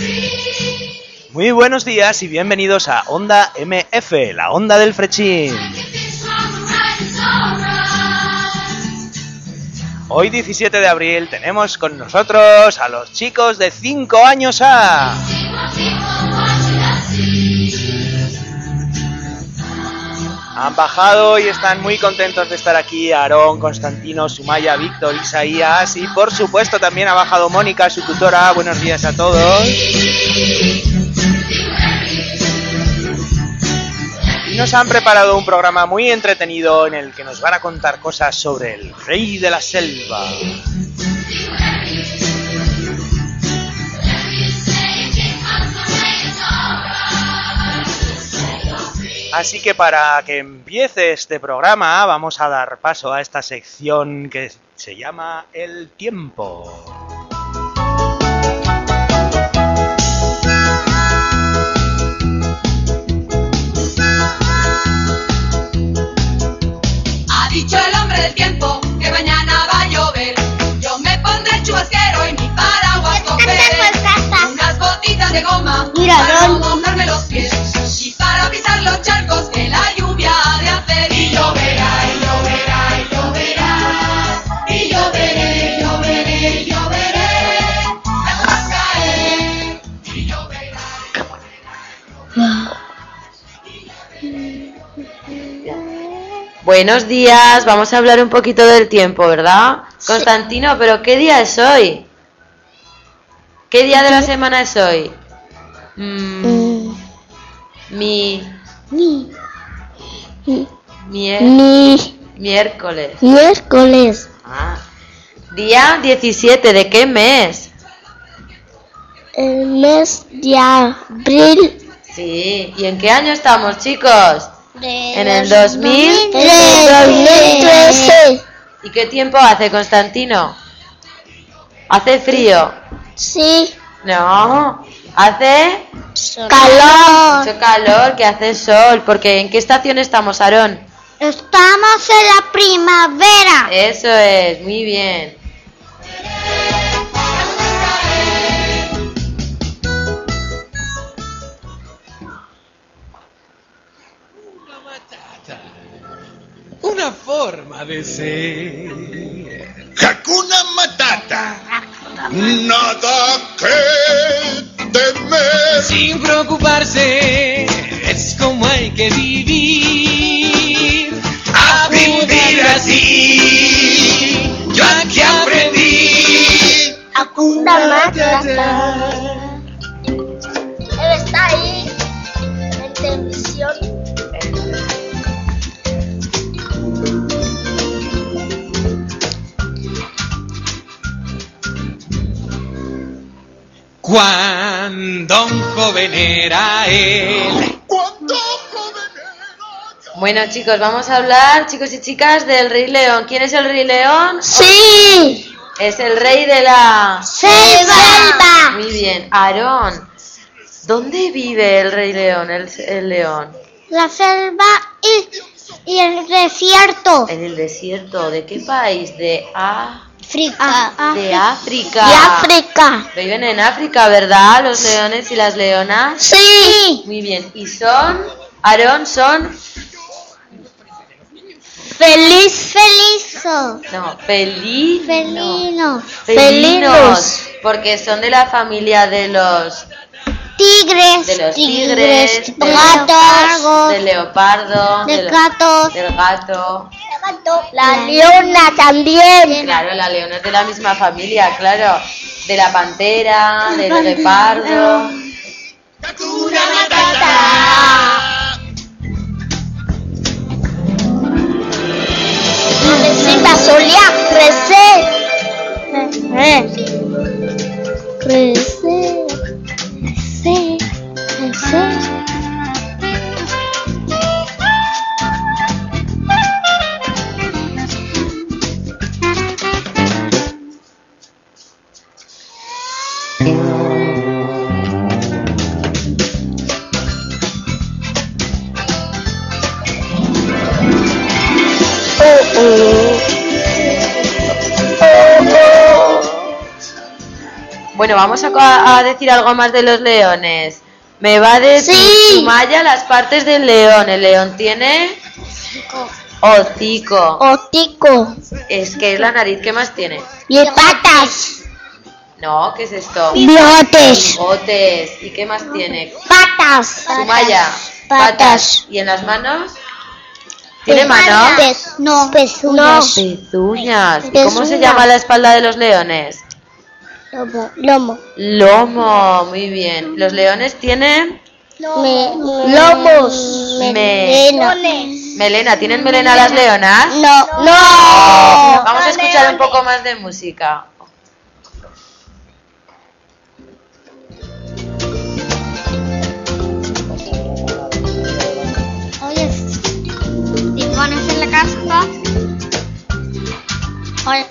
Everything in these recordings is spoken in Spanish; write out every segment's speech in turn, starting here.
Muy buenos días y bienvenidos a Onda MF, la onda del Frechín. Hoy 17 de abril tenemos con nosotros a los chicos de 5 años A. Han bajado y están muy contentos de estar aquí Aarón, Constantino, Sumaya, Víctor, Isaías y por supuesto también ha bajado Mónica, su tutora. Buenos días a todos. Y nos han preparado un programa muy entretenido en el que nos van a contar cosas sobre el rey de la selva. Así que para que empiece este programa vamos a dar paso a esta sección que se llama El Tiempo. Ha dicho el hombre del tiempo que mañana va a llover. Yo me pondré el chubasquero y mi paraguas cogeré. Unas botitas de goma para no mojarme los pies y para pisar los charcos que la lluvia ha de hacer. Y lloverá, y lloverá, y lloverá, y lloveré, lloveré, lloveré, hasta caer. Y lloverá, Buenos días, vamos a hablar un poquito del tiempo, ¿verdad? Sí. Constantino, ¿pero qué día es hoy? ¿Qué día de la semana es hoy? Miércoles. Miércoles. Día 17, ¿de qué mes? El mes de abril. Sí, ¿y en qué año estamos, chicos? En el 2013. ¿Y qué tiempo hace, Constantino? ¿Hace frío? Sí. No, hace calor. Mucho calor, que hace sol. Porque ¿en qué estación estamos, Aarón? Estamos en la primavera. Eso es, muy bien. Una forma de ser. Hakuna Matata. Nada que temer. Sin preocuparse, es como hay que vivir. A vivir así. Yo aquí aprendí. Hakuna Matata. Él está ahí en televisión. Cuando un joven era él. Bueno, chicos, vamos a hablar, chicos y chicas, del Rey León. ¿Quién es el Rey León? Sí. Es el rey de la selva. Muy bien. Aarón, ¿dónde vive el Rey León, el león? La selva y el desierto. En el desierto. ¿De qué país? De África. De África. De África. Viven en África, ¿verdad? Los leones y las leonas. Sí. Muy bien. ¿Y son, Aarón, son? Felinos. Porque son de la familia de los tigres. De los tigres. Gatos. Del leopardo. Del gato. Del gato. La leona también. Claro, la leona es de la misma familia, claro. De la pantera, del leopardo. Hakuna Matata. Necesita solía crecer. Crecer. Bueno, vamos a decir algo más de los leones. Me va a decir Sumaya las partes del león. El león tiene hocico. Hocico. Es que es la nariz. ¿Qué más tiene? Y patas. No, ¿qué es esto? Bigotes. Bigotes. ¿Y qué más tiene? Patas. Sumaya. Patas. ¿Y en las manos? ¿Tiene manos? No. Pezuñas. Pezuñas. ¿Y cómo se llama la espalda de los leones? Lomo. Lomo, muy bien. ¿Los leones tienen? Lomos. Melena. ¿Tienen melena las leonas? No. Vamos a escuchar un poco más de música. Oye, si pones en la casca. Oye.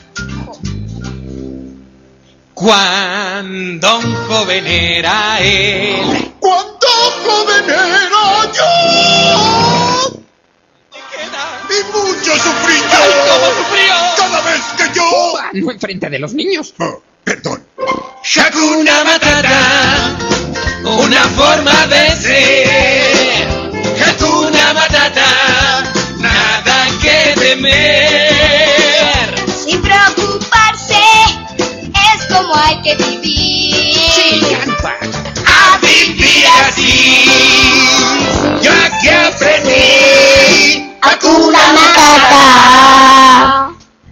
Cuando un joven era él. ¡Cuánto joven era yo! Y mucho sufrí yo. ¡Ay, cómo sufrió! Cada vez que yo... No enfrente de los niños. Oh, perdón. Hakuna Matata, una forma de ser. Hakuna Matata, nada que temer. Sin preocuparse, es como hay que vivir. Sí, canta. A vivir así. Yo aquí aprendí. Hakuna Matata.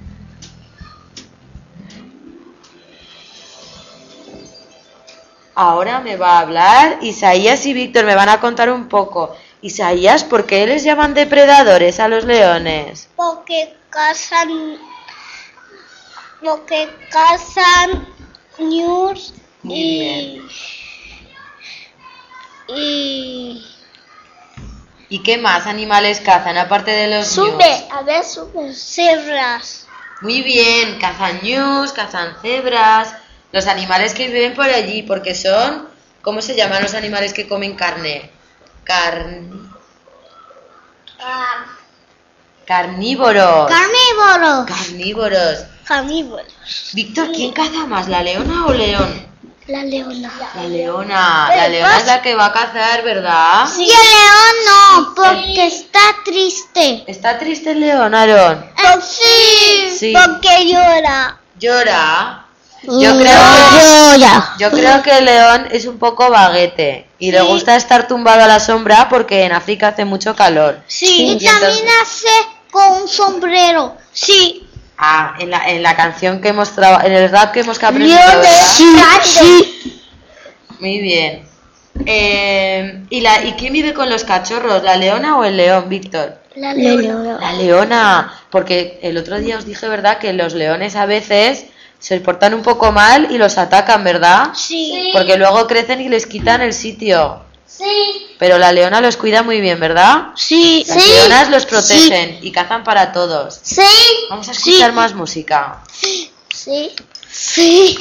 Ahora me va a hablar Isaías y Víctor, me van a contar un poco. Isaías, ¿por qué les llaman depredadores a los leones? Porque cazan ñus Muy bien. ¿Y qué más animales cazan aparte de los ñus? cebras. Muy bien, cazan ñus, cazan cebras, los animales que viven por allí, porque son, ¿cómo se llaman los animales que comen carne? Carnívoros. Carnívoros. Víctor, ¿quién caza más, la leona o león? La leona. La leona. La leona es la que va a cazar, ¿verdad? Sí, el león no, porque está triste. ¿Está triste el león, Aarón? Sí. Porque llora. ¿Llora? Llora. Yo creo que el león es un poco vaguete y le gusta estar tumbado a la sombra porque en África hace mucho calor. Sí, y entonces- también hace con un sombrero. Sí. Ah, en la canción que hemos en el rap que hemos aprendido, ¿verdad? Sí. Muy bien. ¿Y quién vive con los cachorros? ¿La leona o el león, Víctor? La leona. La leona, porque el otro día os dije, ¿verdad?, que los leones a veces se portan un poco mal y los atacan, ¿verdad? Sí. Porque luego crecen y les quitan el sitio. Sí. Pero la leona los cuida muy bien, ¿verdad? Sí. Las leonas los protegen y cazan para todos. Sí. Vamos a escuchar más música. Sí. Sí.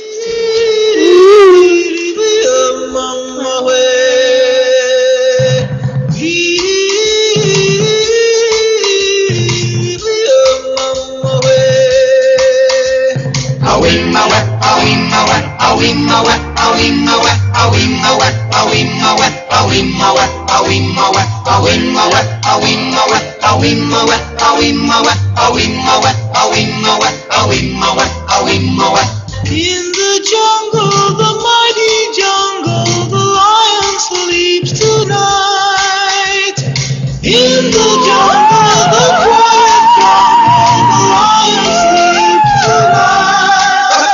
In the jungle, the mighty jungle, the lion sleeps tonight. In the jungle, the quiet jungle, the lion sleeps tonight.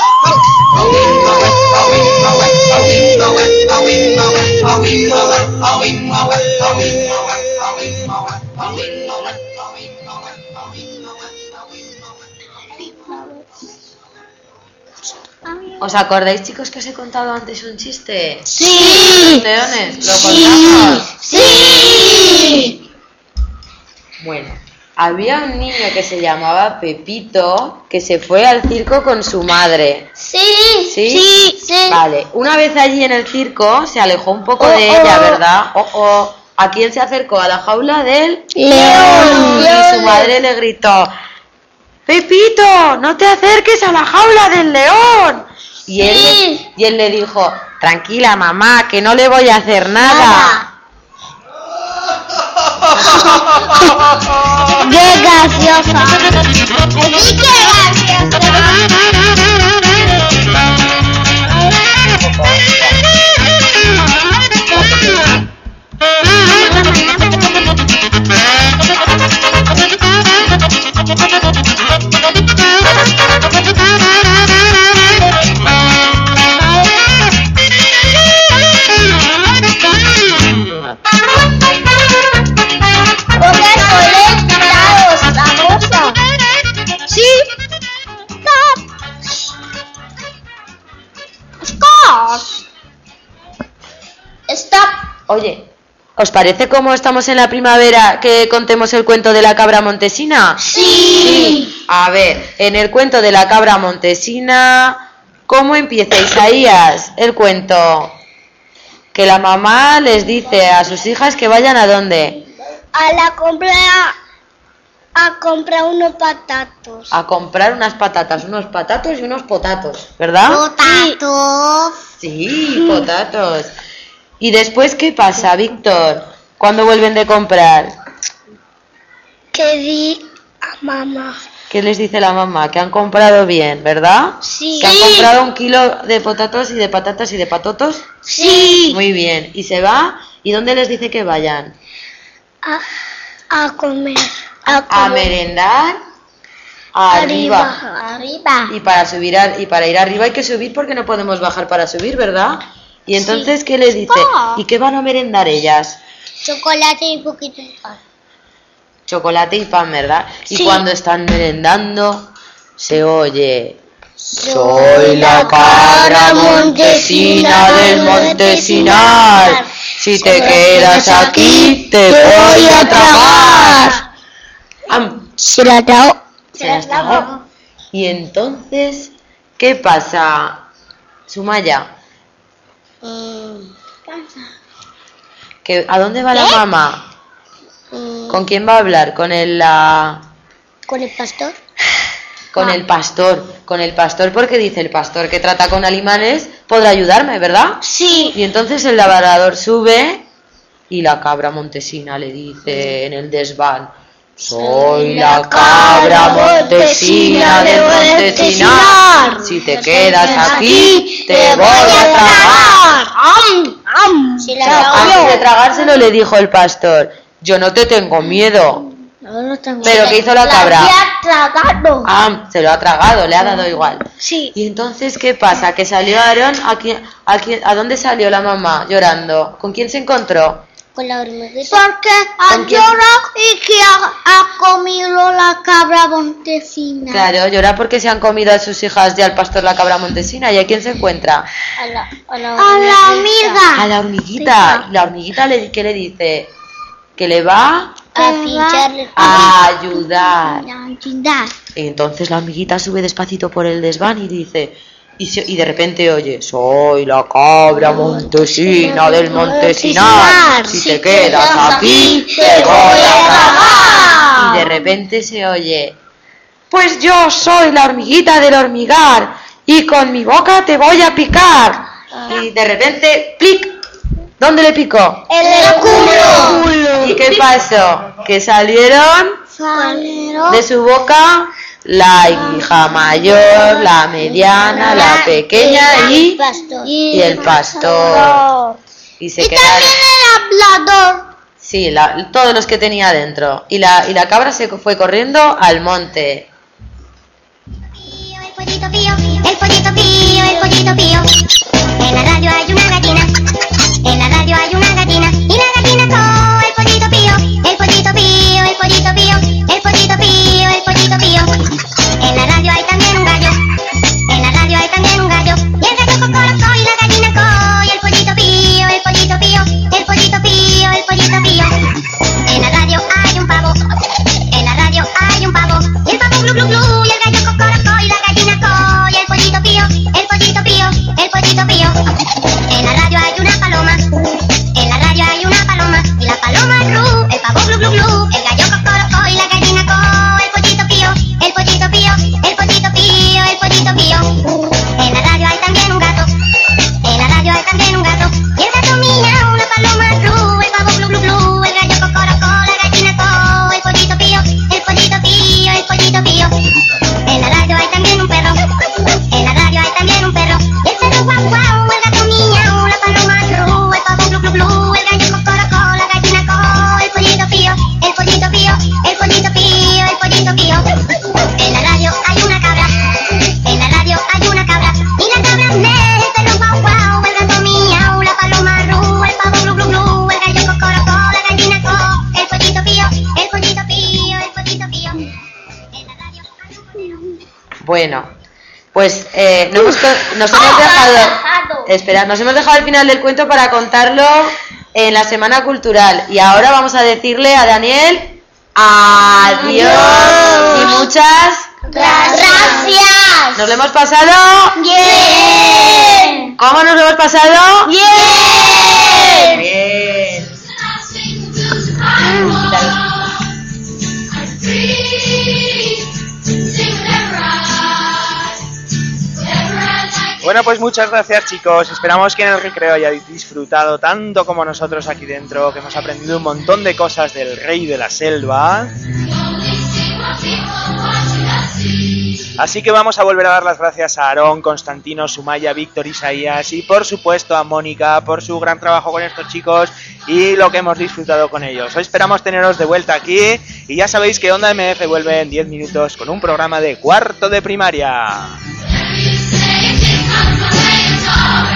¿Os acordáis, chicos, que os he contado antes un chiste? Sí. ¿Los leones? ¿Lo contamos? Sí. Bueno, había un niño que se llamaba Pepito que se fue al circo con su madre. Sí. ¿Sí? Sí. Vale, una vez allí en el circo se alejó un poco de ella, ¿verdad? ¿A quién se acercó? A la jaula del León. Y su madre le gritó: Pepito, no te acerques a la jaula del león. Y él le dijo, tranquila mamá, que no le voy a hacer nada. ¡Qué graciosa! ¡Sí, qué ¡sí! ¡Stop! Oye, ¿os parece cómo estamos en la primavera que contemos el cuento de la cabra montesina? ¡Sí! A ver, en el cuento de la cabra montesina, ¿cómo empieza Isaías el cuento? Que la mamá les dice a sus hijas que vayan ¿a dónde? A comprar unos patatos. A comprar unos patatos y unos potatos, ¿verdad? Potatos. Sí, potatos. ¿Y después qué pasa, Víctor? ¿Cuándo vuelven de comprar? Que di a mamá. ¿Qué les dice la mamá? Que han comprado bien, ¿verdad? Sí. ¿Que han comprado 1 kilo de potatos y de patatas y de patotos? Sí. Muy bien. ¿Y se va? ¿Y dónde les dice que vayan? A comer. A merendar. Arriba. Y para ir arriba hay que subir porque no podemos bajar para subir, ¿verdad? Y entonces, ¿qué les dice? ¿Y qué van a merendar ellas? Chocolate y poquito de pan. Chocolate y pan, ¿verdad? Y Sí. cuando están merendando, se oye: Soy la cabra montesina del Montesinar. Si te quedas aquí, te voy a tragar. Se la trago. Se las tragó. Y entonces, ¿qué pasa, Sumaya? ¿A dónde va la mamá? ¿Con quién va a hablar? ¿Con el pastor? Con el pastor, porque dice el pastor que trata con animales podrá ayudarme, ¿verdad? Sí. Y entonces el labrador sube y la cabra montesina le dice en el desván: soy la cabra montesina del Montesinar. Si te quedas aquí, te voy a tragar. Se la Antes de tragárselo le dijo el pastor: yo no te tengo miedo. No tengo. ¿Pero qué hizo la cabra? Tragado. Se lo ha tragado, le ha dado igual. Sí. Y entonces, ¿qué pasa? Que salió Aarón, ¿a dónde salió la mamá llorando? ¿Con quién se encontró? Con la hormiguita. Porque ha llorado y que ha comido la cabra montesina. Claro, llora porque se han comido a sus hijas y al pastor la cabra montesina. ¿Y a quién se encuentra? A la hormiga. A la hormiguita. ¿Y la hormiguita qué le dice? Que le va A pincharle. a ayudar. A ayudar. Y entonces la hormiguita sube despacito por el desván y dice... Y de repente oye: soy la cabra montesina del Montesinar. Si te quedas aquí, te voy a tragar. Y de repente se oye: pues yo soy la hormiguita del hormigar y con mi boca te voy a picar. Y de repente, ¡plic! ¿Dónde le picó? En el culo. ¿Y qué pasó? Que salieron de su boca la hija mayor, la mediana, la pequeña y el pastor. Y se quedaron. El hablador. Sí, todos los que tenía dentro. Y la cabra se fue corriendo al monte. El pollito pío, el pollito pío, el pollito pío. En la radio hay una gallina, en la radio hay una gallina. Y la gallina coo, el pollito pío, el pollito pío, el pollito pío, el pollito pío, el pollito pío. En la radio hay también un gallo, en la radio hay también un gallo. Y el gallo cocorocó y la gallina coo. Y el pollito pío, el pollito pío, el pollito pío, el pollito pío. En la radio hay un pavo, en la radio hay un pavo. Y el pavo glu glu glu y el gallo cocorocó y la gallina coo. Y el pollito pío, el pollito pío, el pollito pío. En la hay también un gato. Y el gato miau, la paloma ru, el pavo glu glu glu, el gallo cocorocó, la gallina co, el pollito pío, el pollito pío, el pollito pío. En la radio hay también un perro, en la radio hay también un perro. Y el perro guau guau, el gato miau, la paloma ru, el pavo glu glu glu, el gallo cocorocó, la gallina co, el pollito pío, el pollito pío, el pollito pío, el pollito pío. En la radio hay una cabra, en la radio hay una cabra. Y la cabra me, el perro guau guau, el gato miau, la paloma ru, el pavo glu glu glu, el gallo cocorocó, la gallina co, el pollito pío, el pollito pío, el pollito pío. En la radio hay un perro. Bueno, pues nos hemos dejado... Espera, nos hemos dejado el final del cuento para contarlo en la Semana Cultural. Y ahora vamos a decirle a Daniel adiós y muchas Gracias. ¿Nos lo hemos pasado? Bien. ¿Cómo nos lo hemos pasado? Bien. Bien. Bueno, pues muchas gracias, chicos. Esperamos que en el recreo hayáis disfrutado tanto como nosotros aquí dentro, que hemos aprendido un montón de cosas del rey de la selva. Así que vamos a volver a dar las gracias a Aarón, Constantino, Sumaya, Víctor, Isaías y por supuesto a Mónica por su gran trabajo con estos chicos y lo que hemos disfrutado con ellos. Hoy esperamos teneros de vuelta aquí y ya sabéis que Onda MF vuelve en 10 minutos con un programa de cuarto de primaria. Come on,